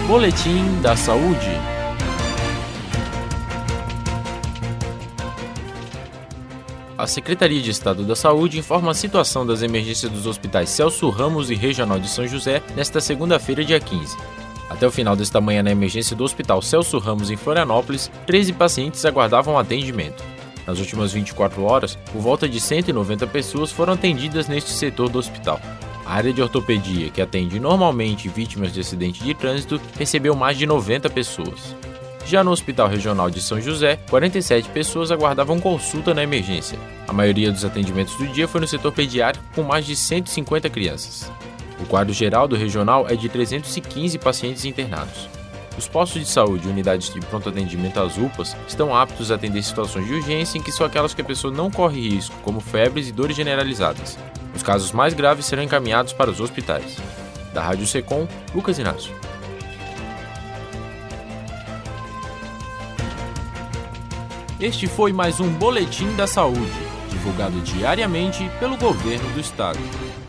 Boletim da Saúde. A Secretaria de Estado da Saúde informa a situação das emergências dos hospitais Celso Ramos e Regional de São José nesta segunda-feira, dia 15. Até o final desta manhã, na emergência do Hospital Celso Ramos, em Florianópolis, 13 pacientes aguardavam atendimento. Nas últimas 24 horas, por volta de 190 pessoas foram atendidas neste setor do hospital. A área de ortopedia, que atende normalmente vítimas de acidente de trânsito, recebeu mais de 90 pessoas. Já no Hospital Regional de São José, 47 pessoas aguardavam consulta na emergência. A maioria dos atendimentos do dia foi no setor pediátrico, com mais de 150 crianças. O quadro geral do regional é de 315 pacientes internados. Os postos de saúde e unidades de pronto atendimento, as UPAs, estão aptos a atender situações de urgência em que são aquelas que a pessoa não corre risco, como febres e dores generalizadas. Os casos mais graves serão encaminhados para os hospitais. Da Rádio Secom, Lucas Inácio. Este foi mais um Boletim da Saúde, divulgado diariamente pelo Governo do Estado.